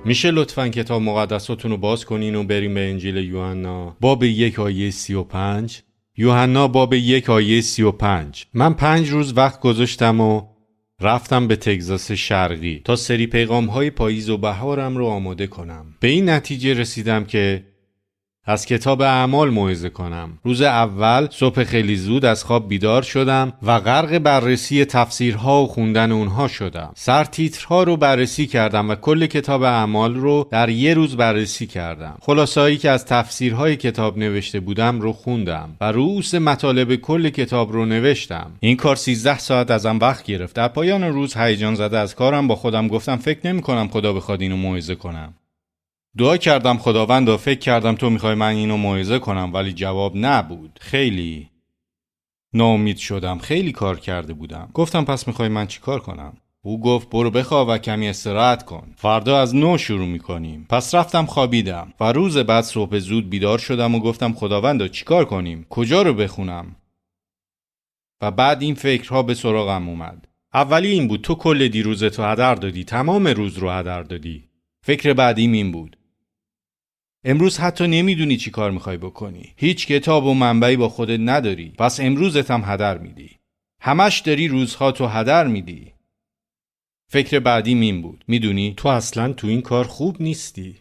میشه لطفاً کتاب مقدساتون رو باز کنین و بریم به انجیل یوحنا باب 1 آیه 35. یوحنا باب 1 آیه 35. من 5 روز وقت گذاشتم و رفتم به تگزاس شرقی تا سری پیغام‌های پاییز و بهارم رو آماده کنم. به این نتیجه رسیدم که از کتاب اعمال موعظه کنم. روز اول صبح خیلی زود از خواب بیدار شدم و غرق بررسی تفسیرها و خوندن اونها شدم. سرتیترها رو بررسی کردم و کل کتاب اعمال رو در یه روز بررسی کردم. خلاصه‌ای که از تفسیرهای کتاب نوشته بودم رو خوندم و رؤوس مطالب کل کتاب رو نوشتم. این کار 13 ساعت ازم وقت گرفت. در پایان روز هیجان زده از کارم با خودم گفتم فکر نمی‌کنم خدا بخواد اینو موعظه کنم. دعا کردم خداوندا، فکر کردم تو میخوای من اینو موعظه کنم، ولی جواب نبود. خیلی ناامید شدم. خیلی کار کرده بودم. گفتم پس میخوای من چی کار کنم؟ او گفت برو بخواب و کمی استراحت کن. فردا از نو شروع میکنیم. پس رفتم خوابیدم و روز بعد صبح زود بیدار شدم و گفتم خداوندا چی کار کنیم؟ کجا رو بخونم؟ و بعد این فکرها به سراغم اومد. اولی این بود تو کل دیروزتو هدر دادی، تمام روز رو هدر دادی. فکر بعدیم این بود امروز حتی نمیدونی چی کار میخوای بکنی. هیچ کتاب و منبعی با خودت نداری. پس امروزت هم هدر میدی. همش داری روزها تو هدر میدی. فکر بعدیم این بود میدونی تو اصلا تو این کار خوب نیستی.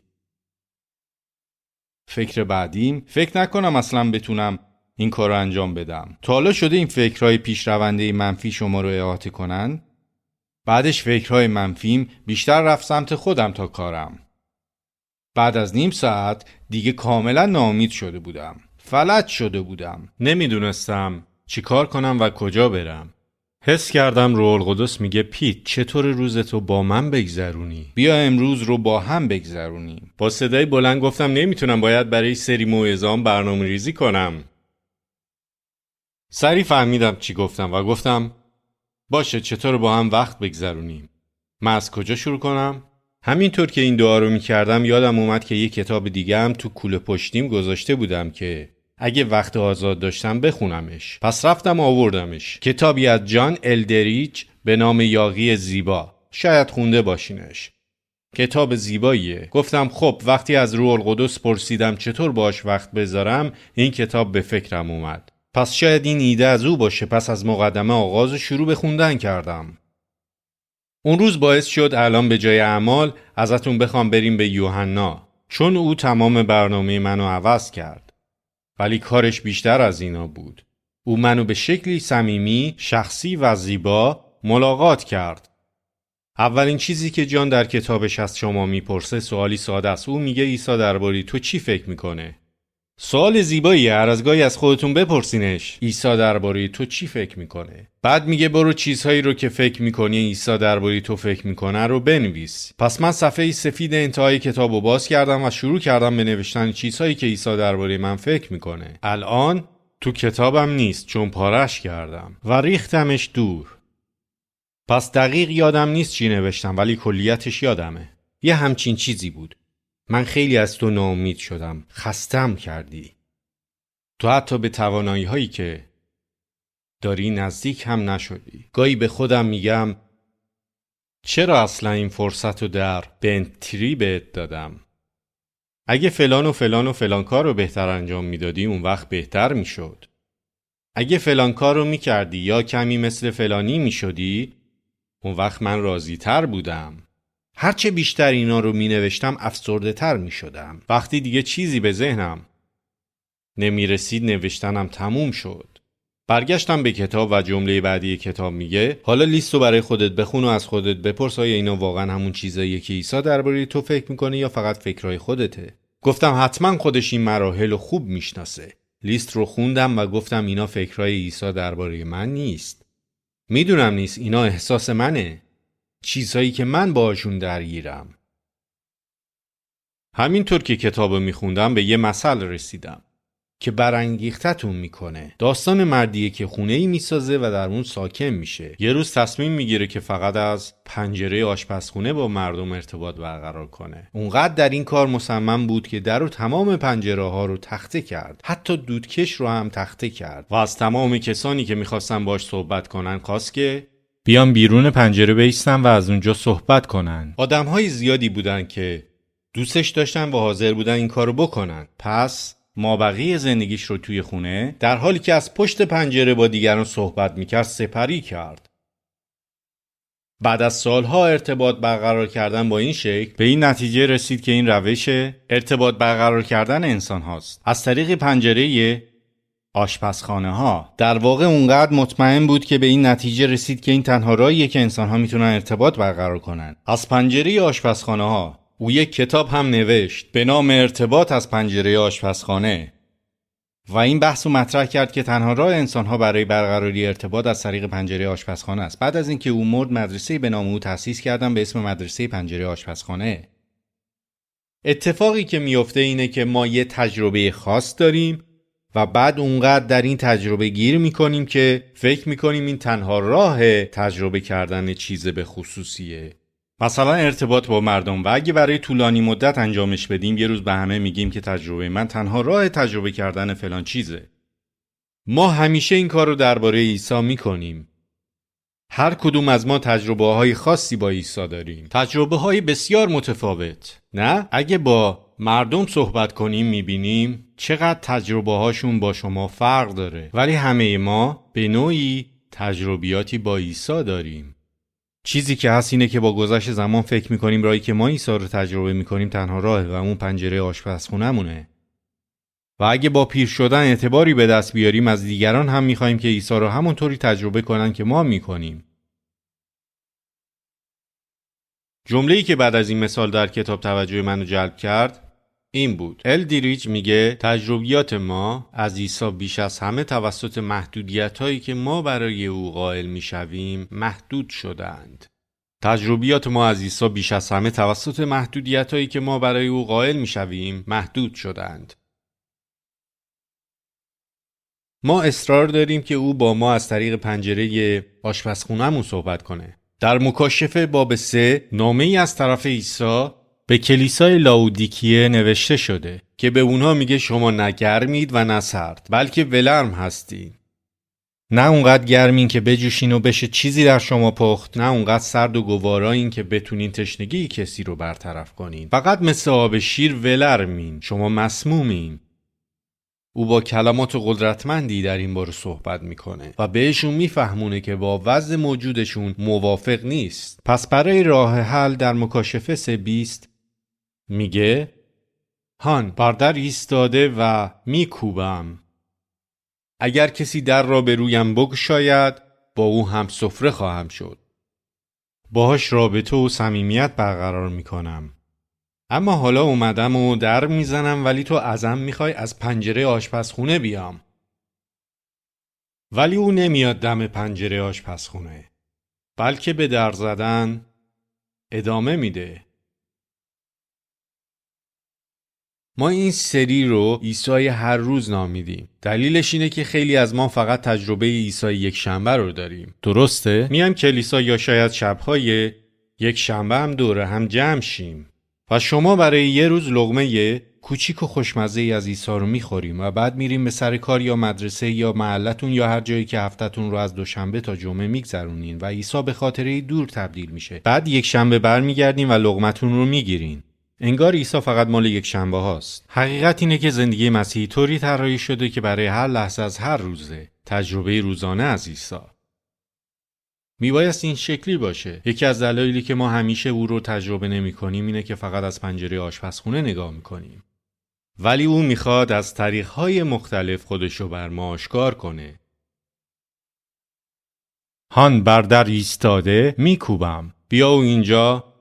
فکر بعدیم فکر نکنم اصلا بتونم این کار رو انجام بدم. تا حالا شده این فکرهای پیشرونده منفی شما رو احاطه کنن؟ بعدش فکرهای منفیم بیشتر رفت سمت خودم تا کارم. بعد از نیم ساعت دیگه کاملا ناامید شده بودم. فلج شده بودم. نمیدونستم چی کار کنم و کجا برم. حس کردم روح القدس میگه پیت چطور روزتو با من بگذرونی؟ بیا امروز رو با هم بگذرونیم. با صدای بلند گفتم نمیتونم، باید برای سری موعظه‌ام برنامه ریزی کنم. سریع فهمیدم چی گفتم و گفتم باشه چطور با هم وقت بگذرونیم؟ من از کجا شروع کنم؟ همینطور که این دعا رو میکردم یادم اومد که یه کتاب دیگه هم تو کوله پشتیم گذاشته بودم که اگه وقت آزاد داشتم بخونمش. پس رفتم آوردمش. کتابی از جان الدریج به نام یاغی زیبا. شاید خونده باشینش. کتاب زیباییه. گفتم خب وقتی از روح القدس پرسیدم چطور باش وقت بذارم این کتاب به فکرم اومد. پس شاید این ایده از او باشه. پس از مقدمه آغاز شروع به خوندن کردم. اون روز باعث شد الان به جای اعمال ازتون بخوام بریم به یوحنا، چون او تمام برنامه منو عوض کرد. ولی کارش بیشتر از اینا بود. او منو به شکلی صمیمی، شخصی و زیبا ملاقات کرد. اولین چیزی که جان در کتابش از شما میپرسه سوالی ساده است. او میگه عیسی درباره تو چی فکر میکنه؟ سوال زیباییه، هر از گاهی از خودتون بپرسینش. عیسی درباره تو چی فکر میکنه؟ بعد میگه برو چیزهایی رو که فکر میکنی عیسی درباره تو فکر میکنه رو بنویس. پس من صفحه سفید انتهای کتابو باز کردم و شروع کردم به نوشتن چیزهایی که عیسی درباره من فکر میکنه. الان تو کتابم نیست چون پارش کردم و ریختمش دور. پس دقیق یادم نیست چی نوشتم ولی کلیتش یادمه. یه همچین چیزی بود. من خیلی از تو ناامید شدم. خستم کردی. تو حتی به توانایی هایی که داری نزدیک هم نشدی. گاهی به خودم میگم چرا اصلا این فرصت رو در بنتری بهت دادم؟ اگه فلان و فلان و فلان کار رو بهتر انجام میدادی اون وقت بهتر میشد. اگه فلان کار رو میکردی یا کمی مثل فلانی میشدی اون وقت من راضی تر بودم. هرچه بیشتر اینا رو می نوشتم افسرده تر می شدم. وقتی دیگه چیزی به ذهنم نمی رسید نوشتنم تموم شد. برگشتم به کتاب و جمله بعدی کتاب میگه حالا لیست رو برای خودت بخون و از خودت بپرس آیا اینا واقعا همون چیزاییه که عیسی درباره تو فکر میکنه یا فقط فکرهای خودته؟ گفتم حتما خودش این مراحل رو خوب میشناسه. لیست رو خوندم و گفتم اینا فکرهای عیسی درباره من نیست. میدونم نیست، اینا احساس منه. چیزهایی که من باهاشون درگیرم. همینطور که کتابو میخوندم به یه مثل رسیدم که برانگیختتون میکنه. داستان مردیه که خونه‌ای میسازه و در اون ساکن میشه. یه روز تصمیم میگیره که فقط از پنجره آشپزخونه با مردم ارتباط برقرار کنه. اونقدر در این کار مصمم بود که در و تمام پنجره ها رو تخته کرد. حتی دودکش رو هم تخته کرد و از تمام کسانی که میخواستن باش صحبت کنن خواست که بیان بیرون پنجره بایستن و از اونجا صحبت کنن. آدم‌های زیادی بودن که دوستش داشتن و حاضر بودن این کارو بکنن. پس مابقی زندگیش رو توی خونه در حالی که از پشت پنجره با دیگران صحبت میکرد سپری کرد. بعد از سالها ارتباط برقرار کردن با این شکل به این نتیجه رسید که این روش ارتباط برقرار کردن انسان هاست از طریق پنجره آشپزخانه ها. در واقع اونقدر مطمئن بود که به این نتیجه رسید که این تنها راهیه که انسان ها میتونن ارتباط برقرار کنن. از پنجره آشپزخانه ها او یک کتاب هم نوشت به نام ارتباط از پنجره آشپزخانه و این بحث رو مطرح کرد که تنها راه انسان‌ها برای برقراری ارتباط از طریق پنجره آشپزخانه است. بعد از اینکه او مرد مدرسه‌ای به نام او تأسیس کردن به اسم مدرسه پنجره آشپزخانه. اتفاقی که میفته اینه که ما یه تجربه خاص داریم و بعد اونقدر در این تجربه گیر میکنیم که فکر میکنیم این تنها راه تجربه کردن چیز به خصوصیه. مثلا ارتباط با مردم و اگه برای طولانی مدت انجامش بدیم یه روز به همه میگیم که تجربه من تنها راه تجربه کردن فلان چیزه. ما همیشه این کار رو درباره عیسی میکنیم. هر کدوم از ما تجربه های خاصی با عیسی داریم. تجربه های بسیار متفاوت. نه؟ اگه با مردم صحبت کنیم میبینیم چقدر تجربه هاشون با شما فرق داره. ولی همه ما به نوعی تجربیاتی با عیسی داریم. چیزی که هست اینه که با گذشت زمان فکر میکنیم راهی که ما عیسی رو تجربه میکنیم تنها راهه و اون پنجره آشپزخونه‌مونه. و اگه با پیر شدن اعتباری به دست بیاریم از دیگران هم میخوایم که عیسی رو همونطوری تجربه کنن که ما میکنیم. جمله‌ای که بعد از این مثال در کتاب توجه منو جلب کرد این بود. الدریج میگه تجربیات ما از عیسی بیش از همه توسط محدودیت‌هایی که ما برای او قائل میشویم محدود شدند. تجربیات ما از عیسی بیش از همه توسط محدودیت‌هایی که ما برای او قائل میشویم محدود شدند. ما اصرار داریم که او با ما از طریق پنجره آشپزخونه‌مون صحبت کنه. در مکاشفه باب 3 نامه‌ای از طرف عیسی به کلیسای لاودیکیه نوشته شده که به اونها میگه شما نه گرمید و نه سرد بلکه ولرم هستین. نه اونقدر گرمین که بجوشین و بشه چیزی در شما پخت، نه اونقدر سرد و گوارایین که بتونین تشنگی کسی رو برطرف کنین. فقط مثل آب شیر ولرمین، شما مسمومین. او با کلمات قدرتمندی در این باره صحبت میکنه و بهشون میفهمونه که با وضع موجودشون موافق نیست. پس برای راه حل در مکاشفه 3:20 میگه هان بر در ایستاده و میکوبم. اگر کسی در را به رویم بگشاید با او هم سفره خواهم شد. باهاش رابطه و صمیمیت برقرار میکنم. اما حالا اومدم و در میزنم ولی تو ازم میخوای از پنجره آشپزخونه بیام. ولی او نمیاد دم پنجره آشپزخونه بلکه به در زدن ادامه میده. ما این سری رو عیسی هر روز نام میدیم. دلیلش اینه که خیلی از ما فقط تجربه عیسی یک شنبه رو داریم. درسته؟ میام کلیسا یا شاید شب‌های یک شنبه هم دوره هم جمع شیم و شما برای یه روز لقمه کوچیک و خوشمزه ای از عیسی رو میخوریم و بعد میریم به سر کار یا مدرسه یا محلتون یا هر جایی که هفته‌تون رو از دوشنبه تا جمعه میگذرونین و عیسی به خاطره دور تبدیل میشه. بعد یک شنبه برمیگردین و لقمتون رو میگیرین. انگار عیسی فقط مال یک شنبه هاست. حقیقت اینه که زندگی مسیحی طوری طراحی شده که برای هر لحظه از هر روزه تجربه روزانه از عیسی. میبایست این شکلی باشه. یکی از دلایلی که ما همیشه او رو تجربه نمی کنیم اینه که فقط از پنجره آشپزخونه نگاه میکنیم. ولی او میخواد از طریقهای مختلف خودش رو بر ما آشکار کنه. هان بر در ایستاده میکوبم. بیا و اینجا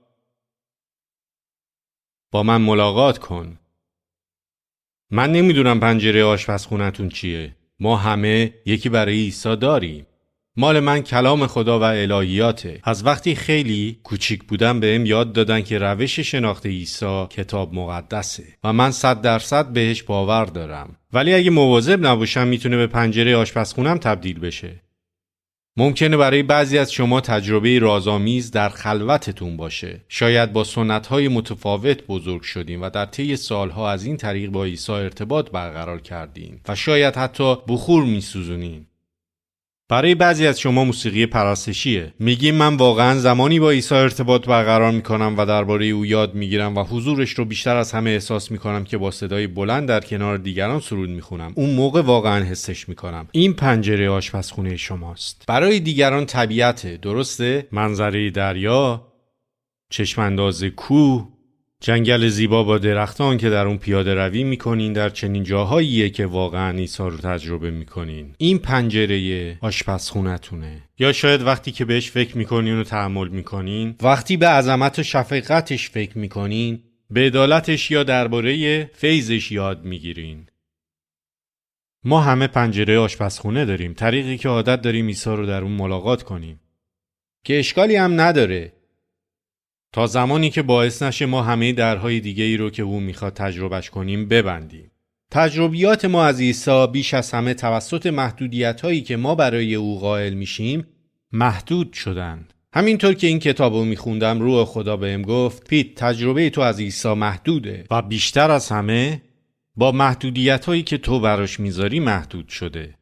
با من ملاقات کن. من نمیدونم پنجره آشپزخونه‌تون چیه. ما همه یکی برای عیسی داریم. مال من کلام خدا و الهیاته. از وقتی خیلی کوچیک بودم بهم یاد دادن که روش شناخت عیسی کتاب مقدسه و من 100% بهش باور دارم. ولی اگه مواظب نباشم میتونه به پنجره آشپزخونم تبدیل بشه. ممکنه برای بعضی از شما تجربه رازآمیز در خلوتتون باشه. شاید با سنت‌های متفاوت بزرگ شدین و در طی سالها از این طریق با عیسی ارتباط برقرار کردین و شاید حتی بخور میسوزونین. برای بعضی از شما موسیقی پرستشیه. میگیم من واقعا زمانی با عیسی ارتباط برقرار میکنم و درباره او یاد میگیرم و حضورش رو بیشتر از همه احساس میکنم که با صدای بلند در کنار دیگران سرود میخونم. اون موقع واقعا حسش میکنم. این پنجره آشپزخونه شماست. برای دیگران طبیعته، درسته؟ منظره دریا، چشمانداز کوه، جنگل زیبا با درختان که در اون پیاده روی میکنین، در چنین جاهاییه که واقعا عیسی رو تجربه میکنین. این پنجره آشپزخونتونه. یا شاید وقتی که بهش فکر میکنین و تأمل میکنین، وقتی به عظمت و شفقتش فکر میکنین، به عدالتش یا درباره فیضش یاد میگیرین. ما همه پنجره آشپزخونه داریم، طریقی که عادت داریم عیسی رو در اون ملاقات کنیم، که اشکالی هم نداره تا زمانی که باعث نشه ما همه درهای دیگه ای رو که او میخواد تجربهش کنیم ببندیم. تجربیات ما از عیسی بیش از همه توسط محدودیت هایی که ما برای او قائل میشیم محدود شدن. همینطور که این کتابو میخوندم روح خدا بهم گفت پیت، تجربه تو از عیسی محدوده و بیشتر از همه با محدودیت هایی که تو براش میذاری محدود شده.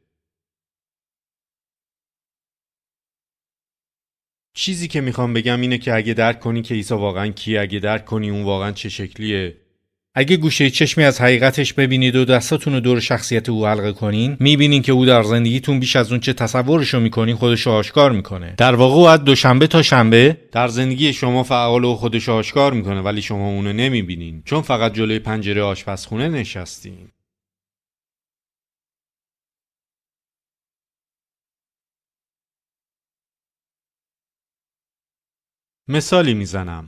چیزی که میخوام بگم اینه که اگه درک کنی که عیسی واقعا کیه، اگه درک کنی اون واقعا چه شکلیه، اگه گوشه چشمی از حقیقتش ببینید و دستاتون رو دور شخصیت او حلقه کنین، میبینین که او در زندگیتون بیش از اون چه تصورشو میکنین خودشو آشکار میکنه. در واقع او از دوشنبه تا شنبه در زندگی شما فعال و خودشو آشکار میکنه، ولی شما اونو نمیبینین چون فقط جلوی پنجره آشپزخونه نشستین. مثالی میزنم.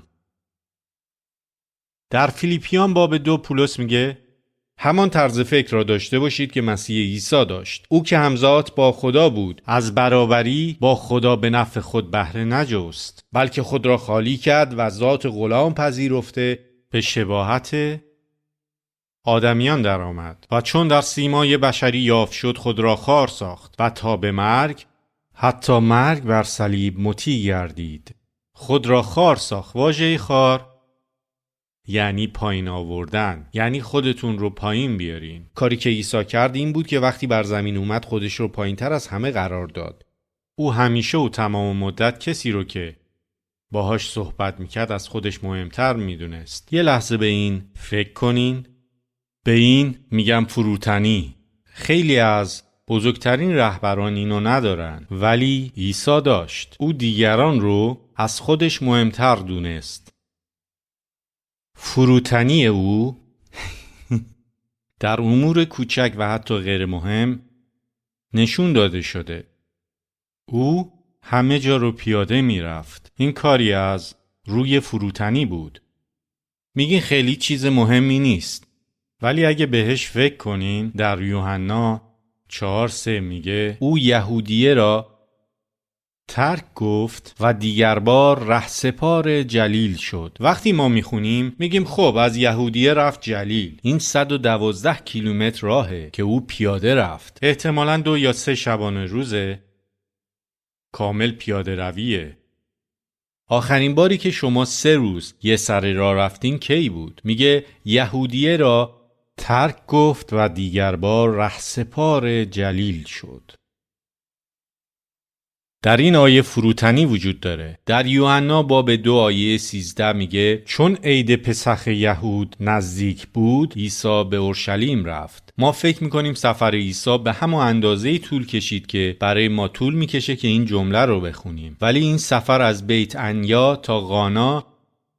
در فیلیپیان باب 2 پولس میگه همان طرز فکر را داشته باشید که مسیح عیسی داشت. او که همزاد با خدا بود، از برابری با خدا به نفع خود بهره نجست، بلکه خود را خالی کرد و ذات غلام پذیرفته به شباهت آدمیان درآمد و چون در سیمای بشری یافت شد خود را خوار ساخت و تا به مرگ، حتی مرگ بر صلیب مطیع گردید. خود را خوار ساخت. واژه خوار یعنی پایین آوردن، یعنی خودتون رو پایین بیارین. کاری که عیسی کرد این بود که وقتی بر زمین اومد خودش رو پایین تر از همه قرار داد. او همیشه و تمام مدت کسی رو که باهاش صحبت میکرد از خودش مهمتر میدونست. یه لحظه به این فکر کنین. به این میگم فروتنی. خیلی از بزرگترین رهبران اینو ندارن، ولی عیسی داشت. او دیگران رو از خودش مهمتر دونست. فروتنی او در امور کوچک و حتی غیر مهم نشون داده شده. او همه جا رو پیاده میرفت. این کاری از روی فروتنی بود. میگین خیلی چیز مهمی نیست، ولی اگه بهش فکر کنین در یوحنا 4:3 میگه او یهودیه را ترک گفت و دیگر بار رهسپار جلیل شد. وقتی ما میخونیم میگیم خب از یهودیه رفت جلیل. این 112 کیلومتر راهه که او پیاده رفت. احتمالاً 2 یا 3 شبانه روزه کامل پیاده رویه. آخرین باری که شما 3 روز یه سر راه رفتین کی بود؟ میگه یهودیه را ترک گفت و دیگر بار رهسپار جلیل شد. در این آیه فروتنی وجود داره. در یوحنا باب 2 آیه 13 میگه چون عید پسخ یهود نزدیک بود عیسی به اورشلیم رفت. ما فکر میکنیم سفر عیسی به همون اندازه‌ای طول کشید که برای ما طول میکشه که این جمله رو بخونیم، ولی این سفر از بیت عنیا تا قانا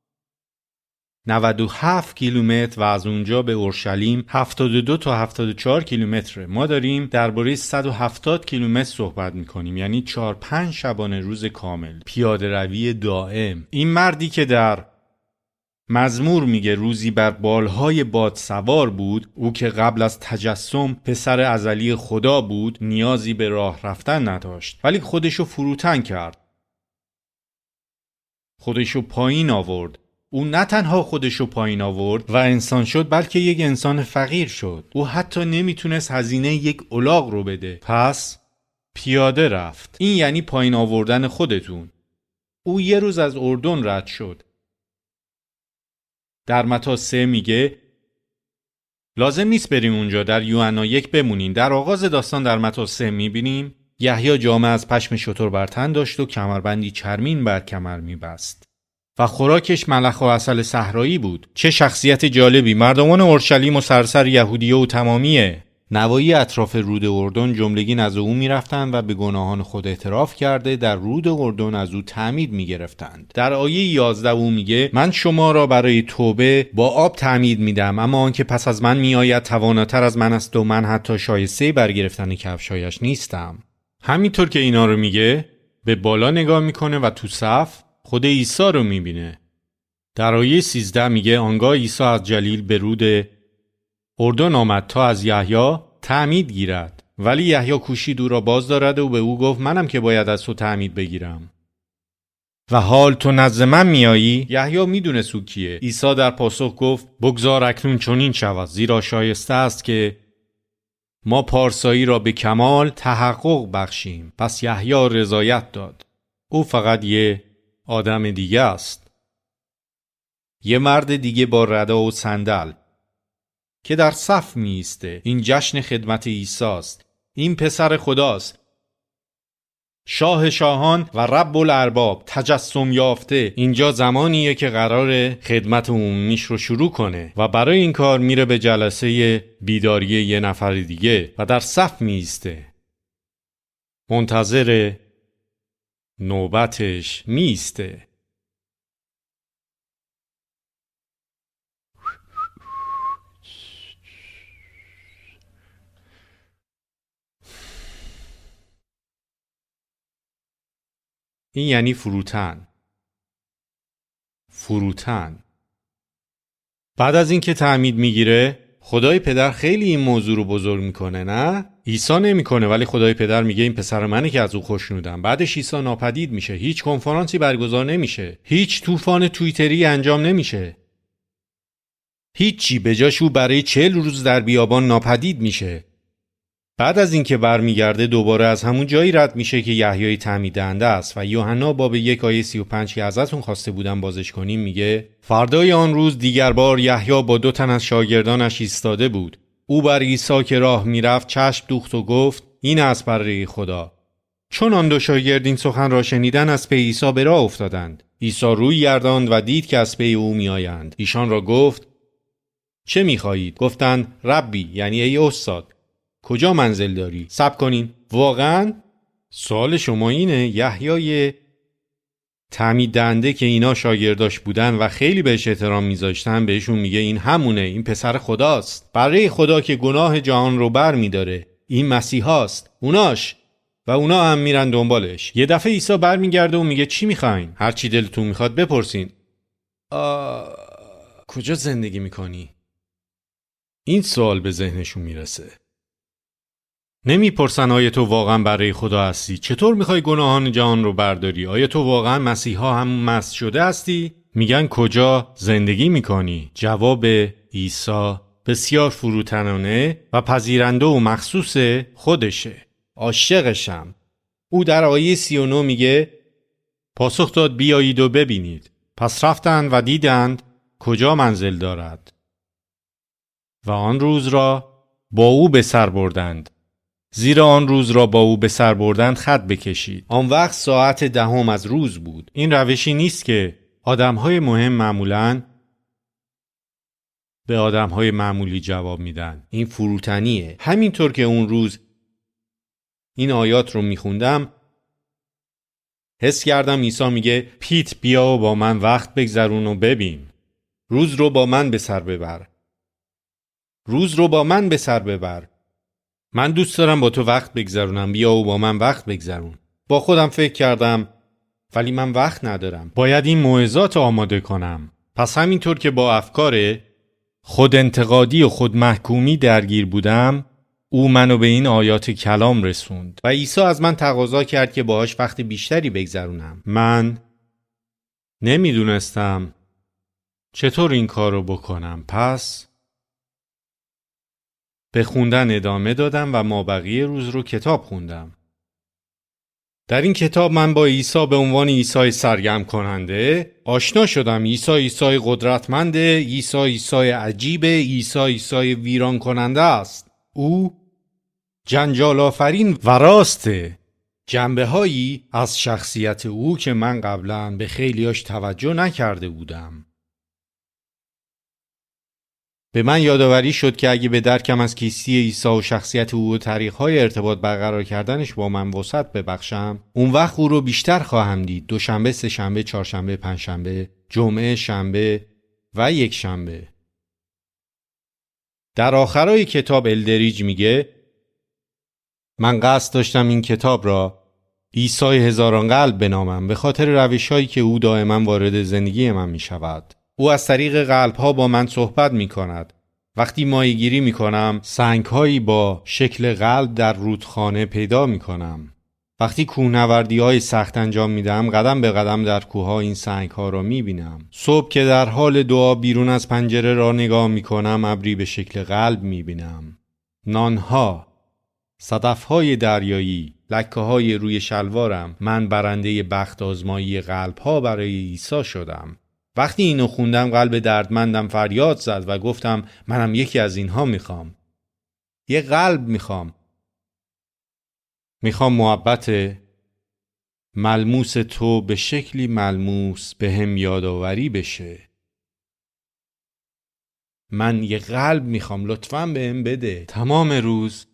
97 کیلومتر و از اونجا به اورشلیم 72 تا 74 کیلومتره. ما داریم درباره 170 کیلومتر صحبت میکنیم، یعنی 4-5 شبانه روز کامل پیاده روی دائم. این مردی که در مزمور میگه روزی بر بالهای باد سوار بود، او که قبل از تجسم پسر ازلی خدا بود، نیازی به راه رفتن نداشت، ولی خودشو فروتن کرد، خودشو پایین آورد. او نه تنها خودشو پایین آورد و انسان شد، بلکه یک انسان فقیر شد. او حتی نمیتونست هزینه یک الاغ رو بده، پس پیاده رفت. این یعنی پایین آوردن خودتون. او یه روز از اردن رد شد. در متی 3 میگه لازم نیست بریم اونجا، در یوحنا 1 بمونین. در آغاز داستان در متی 3 میبینیم یحیی جامه از پشم شتر بر تن داشت و کمربندی چرمین بر کمر می‌بست و خوراکش ملخ و عسل صحرایی بود. چه شخصیت جالبی! مردمان اورشلیم و سراسر یهودیه و تمامی نواحی اطراف رود اردن جملگی نزد او می‌رفتند و به گناهان خود اعتراف کرده در رود اردن از او تعمید می‌گرفتند. در آیه 11 او میگه من شما را برای توبه با آب تعمید میدم، اما آنکه پس از من میآید تواناتر از من است و من حتی شایسته برگرفتن کفشایش نیستم. همینطور که اینا رو میگه به بالا نگاه میکنه و تو صف خود عیسی رو میبینه. در آیه 13 میگه آنگاه عیسی از جلیل به رود اردن آمد تا از یحیی تعمید گیرد، ولی یحیی کوشید او را باز دارد و به او گفت منم که باید از تو تعمید بگیرم و حال تو نزد من میایی؟ یحیی میدونست او کیه. عیسی در پاسخ گفت بگذار اکنون چنین شود، زیرا شایسته است که ما پارسایی را به کمال تحقق بخشیم. پس یحیی رضایت داد. او فقط یه آدم دیگه است، یه مرد دیگه با ردا و صندل که در صف میسته. این جشن خدمت عیسی است. این پسر خداست، شاه شاهان و رب الارباب، تجسم یافته. اینجا زمانیه که قراره خدمت عمومیش رو شروع کنه و برای این کار میره به جلسه بیداری یه نفر دیگه و در صف میسته، منتظر نوبتش میسته. این یعنی فروتن. بعد از اینکه تعمید میگیره، خدای پدر خیلی این موضوع رو بزرگ میکنه، نه؟ عیسی نمیکنه، ولی خدای پدر میگه این پسر منه که از او خوشنودم. بعدش عیسی ناپدید میشه، هیچ کنفرانسی برگزار نمیشه، هیچ طوفان توییتری انجام نمیشه، هیچی. به جاش او برای 40 روز در بیابان ناپدید میشه. بعد از اینکه برمیگرده دوباره از همون جایی رد میشه که یحیی تعمید دهنده است و یوحنا باب 1 آیه 35 که ازتون خواسته بودم بازش کنیم میگه فردای آن روز دیگر بار یحیی با 2 تن از شاگردانش ایستاده بود. او بر عیسی که راه میرفت چشم دوخت و گفت این است برای خدا. چون آن 2 شاگرد این سخن را شنیدن از پی عیسی به راه افتادند. عیسی روی گرداند و دید که از پی او میآیند. ایشان را گفت چه میخواهید؟ گفتند ربی، یعنی ای استاد، کجا منزل داری؟ صبر کنین. واقعا سوال شما اینه؟ یحیی تعمید دهنده که اینا شاگرداش بودن و خیلی بهش احترام میذاشتن بهشون میگه این همونه، این پسر خداست، برای خدا که گناه جهان رو بر میداره، این مسیحاست، اوناش. و اونا هم میرن دنبالش. یه دفعه عیسی برمیگرده و میگه چی میخواین؟ هر چی دلتون میخواد بپرسین. کجا زندگی میکنی؟ این سوال به ذهنشون میرسه. نمیپرسن آیا تو واقعا برای خدا هستی؟ چطور میخوای گناهان جهان رو برداری؟ آیا تو واقعا مسیحا هم مسیح شده هستی؟ میگن کجا زندگی میکنی؟ جواب عیسی بسیار فروتنانه و پذیرنده و مخصوص خودشه. عاشقشم. او در آیه 39 میگه پاسخ داد بیایید و ببینید. پس رفتند و دیدند کجا منزل دارد و آن روز را با او به سر بردند. زیرا آن روز را با او به سر بردند خط بکشید. آن وقت ساعت 10 از روز بود. این روشی نیست که آدم‌های مهم معمولاً به آدم‌های معمولی جواب میدن. این فروتنیه. همینطور که اون روز این آیات رو میخوندم حس کردم عیسی میگه پیت بیا و با من وقت بگذرون و ببین. روز رو با من به سر ببر. روز رو با من به سر ببر. من دوست دارم با تو وقت بگذرونم، بیا و با من وقت بگذرون. با خودم فکر کردم ولی من وقت ندارم، باید این موعظات آماده کنم. پس همینطور که با افکار خود انتقادی و خود محکومی درگیر بودم، او منو به این آیات کلام رسوند و عیسی از من تقاضا کرد که باهاش وقت بیشتری بگذرونم. من نمیدونستم چطور این کارو بکنم، پس به خوندن ادامه دادم و مابقی روز رو کتاب خوندم. در این کتاب من با عیسی به عنوان عیسی سرگرم کننده آشنا شدم. عیسی قدرتمنده، عیسی عجیبه، عیسی ویران کننده است. او جنجال آفرین و راسته. جنبه‌هایی از شخصیت او که من قبلا به خیلیاش توجه نکرده بودم. به من یادآوری شد که اگه به درکم از کیستی عیسی و شخصیت او و طریق‌های ارتباط برقرار کردنش با من وسعت ببخشم، اون وقت او رو بیشتر خواهم دید. دوشنبه، سه‌شنبه، چهارشنبه، پنجشنبه، جمعه، شنبه و یک شنبه. در آخرای کتاب الدریج میگه من قصد داشتم این کتاب را عیسی هزاران قلب بنامم به خاطر روش‌هایی که او دائما وارد زندگی من می‌شود. او از طریق قلب‌ها با من صحبت می‌کند. وقتی ماهیگیری می‌کنم، سنگ‌هایی با شکل قلب در رودخانه پیدا می‌کنم. وقتی کوهنوردی‌های سخت انجام می‌دم، قدم به قدم در کوه‌ها این سنگ‌ها را می‌بینم. صبح که در حال دعا بیرون از پنجره را نگاه می‌کنم، ابری به شکل قلب می‌بینم. نان‌ها، صدف‌های دریایی، لکه‌های روی شلوارم، من برنده بخت آزمایی قلب‌ها برای عیسی شدم. وقتی اینو خوندم قلب دردمندم فریاد زد و گفتم منم یکی از اینها میخوام. یه قلب میخوام. میخوام محبت ملموس تو به شکلی ملموس به هم یادآوری بشه. من یه قلب میخوام، لطفاً به هم بده. تمام روز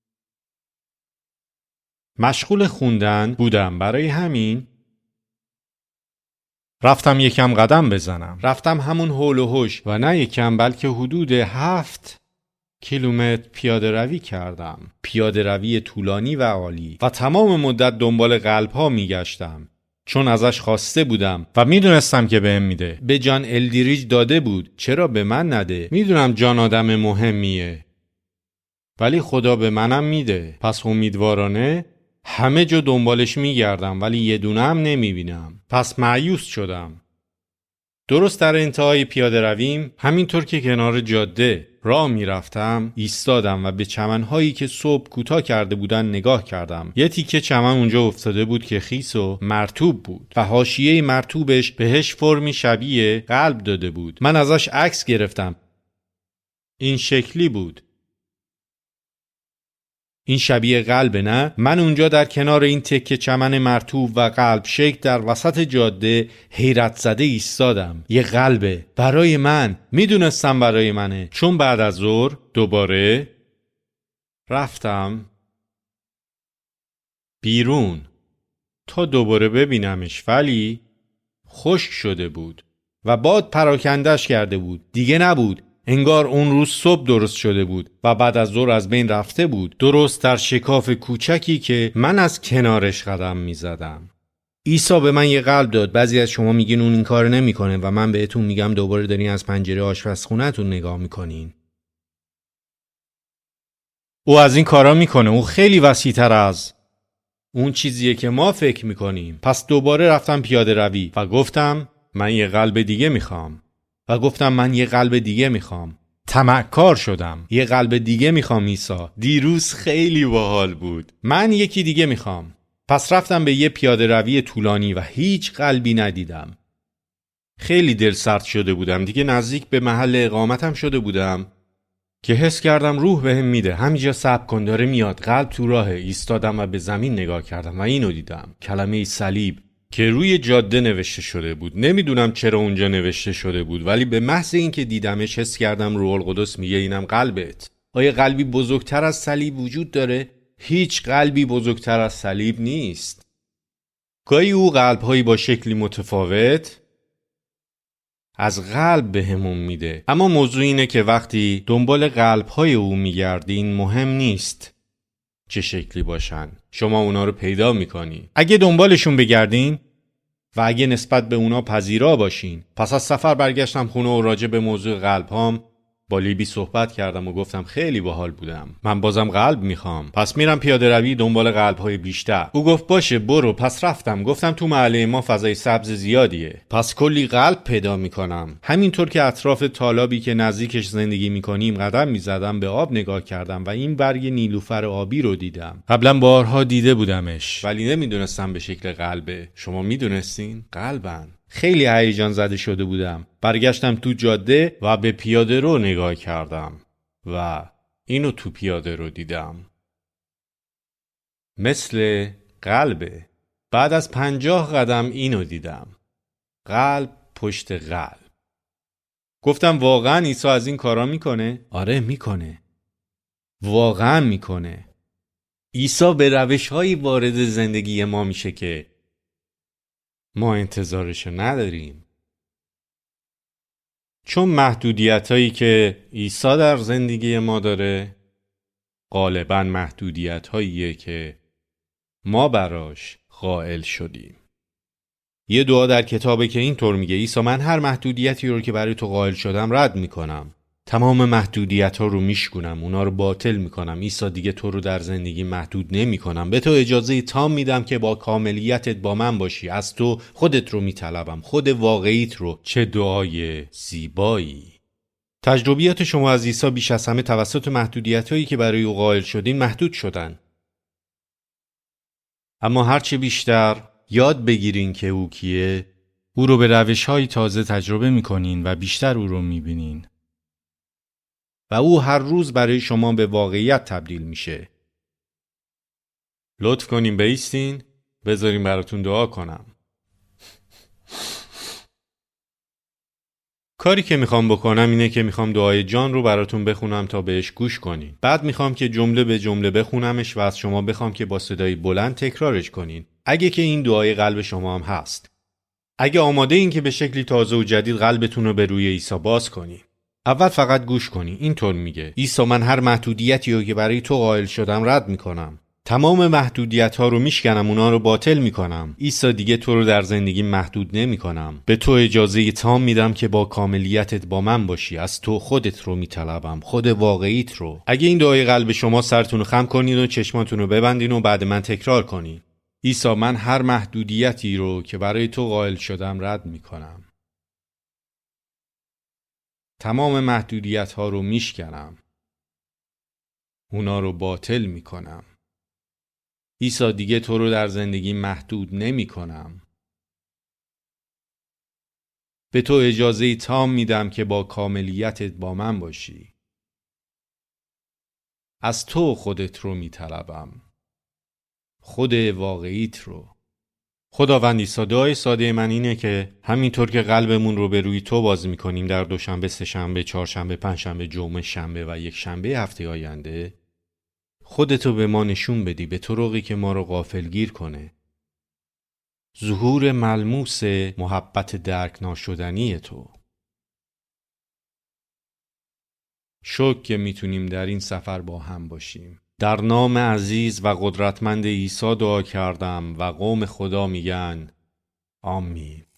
مشغول خوندن بودم. برای همین رفتم یکم قدم بزنم. رفتم همون هول و هوش و نه یکم بلکه حدود 7 کیلومتر پیاده روی کردم. پیاده روی طولانی و عالی و تمام مدت دنبال قلب‌ها میگشتم چون ازش خواسته بودم و میدونستم که بهم میده. به جان الدریج داده بود، چرا به من نده؟ میدونم جان آدم مهمیه ولی خدا به منم میده. پس امیدوارانه همه جا دنبالش میگردم ولی یه دونه هم نمیبینم. پس مایوس شدم. درست در انتهای پیاده رویم، همینطور که کنار جاده راه میرفتم، ایستادم و به چمنهایی که صبح کوتاه کرده بودن نگاه کردم. یه تیکه چمن اونجا افتاده بود که خیس و مرطوب بود و حاشیه مرطوبش بهش فرمی شبیه قلب داده بود. من ازش عکس گرفتم. این شکلی بود. این شبیه قلبه نه؟ من اونجا در کنار این تکه چمن مرطوب و قلب شکل در وسط جاده حیرت زده ایستادم. یه قلبه برای من. میدونستم برای منه چون بعد از ظهر دوباره رفتم بیرون تا دوباره ببینمش ولی خشک شده بود و باد پراکندش کرده بود. دیگه نبود. انگار اون روز صبح درست شده بود و بعد از ظهر از بین رفته بود. درست در شکاف کوچکی که من از کنارش قدم می زدم. عیسی به من یه قلب داد. بعضی از شما میگین اون این کار نمیکنه و من بهتون میگم دوباره دارین از پنجره آشپزخونه‌تون نگاه میکنین. او از این کارا میکنه. او خیلی وسیع‌تر از اون چیزیه که ما فکر میکنیم. پس دوباره رفتم پیاده روی و گفتم من یه قلب دیگه میخوام. من یه قلب دیگه میخوام. طمعکار شدم. یه قلب دیگه میخوام عیسی. دیروز خیلی باحال بود. من یکی دیگه میخوام. پس رفتم به یه پیاده روی طولانی و هیچ قلبی ندیدم. خیلی دل سرد شده بودم. دیگه نزدیک به محل اقامتم شده بودم که حس کردم روح بهم میده همینجا صبر کن داره میاد. قلب تو راه. ایستادم و به زمین نگاه کردم و اینو دیدم. کلمه صلیب که روی جاده نوشته شده بود. نمیدونم چرا اونجا نوشته شده بود ولی به محض اینکه دیدمش حس کردم روح القدس میگه اینم قلبت. آیا قلبی بزرگتر از صلیب وجود داره؟ هیچ قلبی بزرگتر از صلیب نیست. گاهی او قلب‌هایی با شکلی متفاوت از قلب بهمون میده. اما موضوع اینه که وقتی دنبال قلب‌های او میگردین مهم نیست چه شکلی باشن. شما اونا رو پیدا میکنی. اگه دنبالشون بگردین و اگه نسبت به اونا پذیرا باشین. پس از سفر برگشتم خونه و راجع به موضوع قلب‌هام با لیبی صحبت کردم و گفتم خیلی باحال بودم. من بازم قلب میخوام. پس میرم پیاده روی دنبال قلب‌های بیشتر. او گفت باشه برو. پس رفتم. گفتم تو محله ما فضای سبز زیادیه. پس کلی قلب پیدا میکنم. همینطور که اطراف تالابی که نزدیکش زندگی میکنیم قدم میزدم به آب نگاه کردم و این برگ نیلوفر آبی رو دیدم. قبلا بارها دیده بودمش ولی نمیدونستم به شکل قلبه. شما میدونستین؟ قلبن. خیلی هیجان زده شده بودم. برگشتم تو جاده و به پیاده رو نگاه کردم و اینو تو پیاده رو دیدم. مثل قلبه. بعد از 50 قدم اینو دیدم. قلب پشت قلب. گفتم واقعا عیسی از این کارا میکنه؟ آره میکنه. واقعا میکنه. عیسی به روش‌هایی وارد زندگی ما میشه که ما انتظارشو نداریم. چون محدودیتایی که عیسی در زندگی ما داره غالباً محدودیت‌هاییه که ما براش قائل شدیم. یه دعا در کتابه که اینطور میگه: عیسی من هر محدودیتی رو که برای تو قائل شدم رد میکنم. تمام محدودیت‌ها رو میشکنم، اونا رو باطل میکنم. عیسی دیگه تو رو در زندگی محدود نمیکنم. به تو اجازه تام میدم که با کاملیتت با من باشی. از تو خودت رو میطلبم، خود واقعیت رو. چه دعای زیبایی. تجربیات شما از عیسی بیش از همه توسط محدودیت‌هایی که برای او قائل شدین محدود شدن. اما هرچه بیشتر یاد بگیرین که او کیه، او رو به روش‌های تازه تجربه می‌کنین و بیشتر او رو می‌بینین. و او هر روز برای شما به واقعیت تبدیل میشه. لطف کنین بایستین، بذارین براتون دعا کنم. کاری که میخوام بکنم اینه که میخوام دعای جان رو براتون بخونم تا بهش گوش کنین. بعد میخوام که جمله به جمله بخونمش و از شما بخوام که با صدای بلند تکرارش کنین. اگه که این دعای قلب شما هم هست. اگه آماده این که به شکلی تازه و جدید قلبتون رو به روی عیسی باز کنین. اول فقط گوش کنین. اینطور میگه: عیسی من هر محدودیتی رو که برای تو قائل شدم رد میکنم. تمام محدودیت‌ها رو میشکنم، اونا رو باطل میکنم. عیسی دیگه تو رو در زندگی محدود نمیکنم. به تو اجازه تام میدم که با کاملیتت با من باشی. از تو خودت رو میطلبم، خود واقعیت رو. اگه این دعای قلب شما، سرتون رو خم کنین و چشماتون رو ببندین و بعد من تکرار کنین. عیسی من هر محدودیتی رو که برای تو قائل شدم رد میکنم. تمام محدودیت‌ها رو میشکنم. اونا رو باطل میکنم. عیسی دیگه تو رو در زندگی محدود نمی کنم. به تو اجازه تام میدم که با کاملیتت با من باشی. از تو خودت رو می طلبم. خود واقعیت رو. خداوند عیسی، دعای ساده من اینه که همینطور که قلبمون رو به روی تو باز می کنیم در دوشنبه، سه‌شنبه، چهارشنبه، پنجشنبه، جمعه، شنبه و یک شنبه هفته آینده، خودتو به ما نشون بدی به طرقی که ما رو غافلگیر کنه. ظهور ملموس محبت درک ناشدنی تو. شکر که میتونیم در این سفر با هم باشیم. در نام عزیز و قدرتمند عیسی دعا کردم و قوم خدا میگن آمین.